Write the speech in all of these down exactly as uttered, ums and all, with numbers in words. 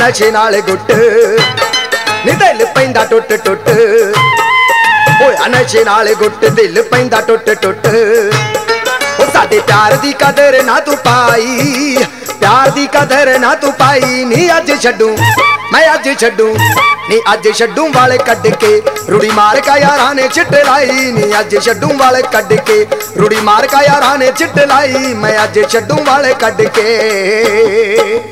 नशे नाल गुट नी दिल पैंदा टुट टुट होया नशे नाल गुट दिल पैंदा टुट टुट ओ साडे प्यार दी कदर ना तू पाई प्यार दी कदर ना तू पाई नी अज छड्डू मैं अज छड्डू नी अज छड्डू वाले कड के रुड़ी मार का यारा ने चिट लाई नी अज छड्डू वाले कड के रुड़ी मार का यारा ने चिट लाई मैं अज छड्डू वाले कड के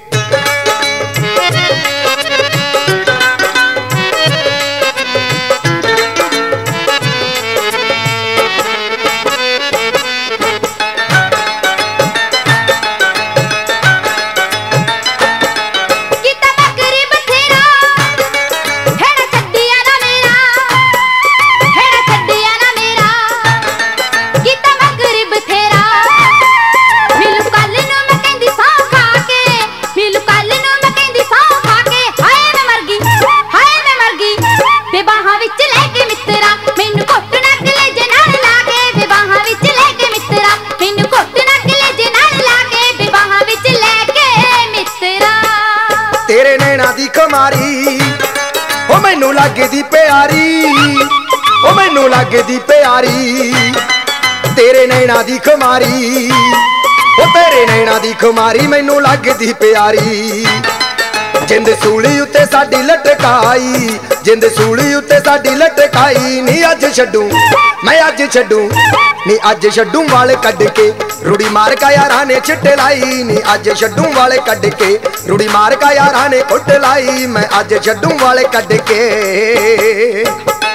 तेरे नैना दी खुमारी ओ मैनू लगदी प्यारी ओ मैनू लगदी प्यारी तेरे नैना दी खुमारी ओ तेरे नैना दी खुमारी मैनू लगदी प्यारी जिंद सूली उत्ते साडी लटकाई जिंद सूली उत्ते साडी लटकाई नी अज छड्डू मैं अज छड्डू नी अज छड्डू वाले कड के रुड़ी मार का यारा ने चिट लाई नी अज छड्डू वाले कड के रुड़ी मार का यारा ने कुट लाई मैं अज छड्डू वाले कड के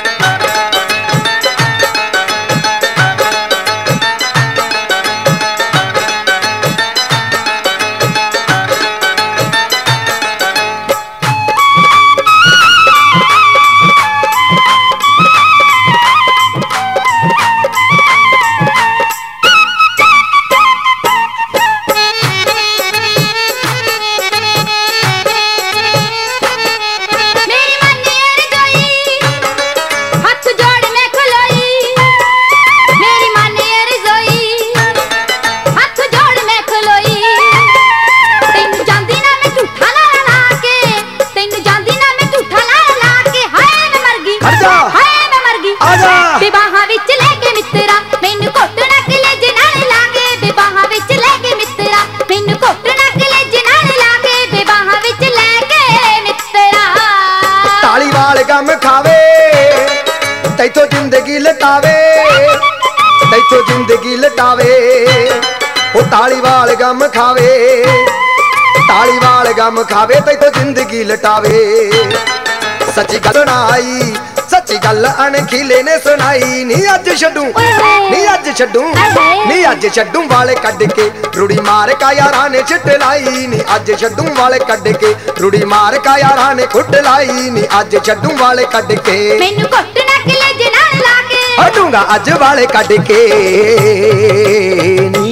गम खावे तैथों जिंदगी लटावे तैथों जिंदगी लटावे ओ ताली वाल गम खावे ताली वाल गम खावे तैथों जिंदगी लटावे सच्ची गल सुनाई सच्ची गल अणखीले ने सुनाई नी अज छड्डू नी अज छड्डू नी अज छड्डू वाले कड के रुड़ी मार का यारा ने चिट लाई नी अज छड्डू वाले कड के रुड़ी मार का यारा ने कुट लाई नी अज छड्डू वाले कड के मैनू कुट ना कलेजे नाल ला के हटूंगा अज वाले कड के नी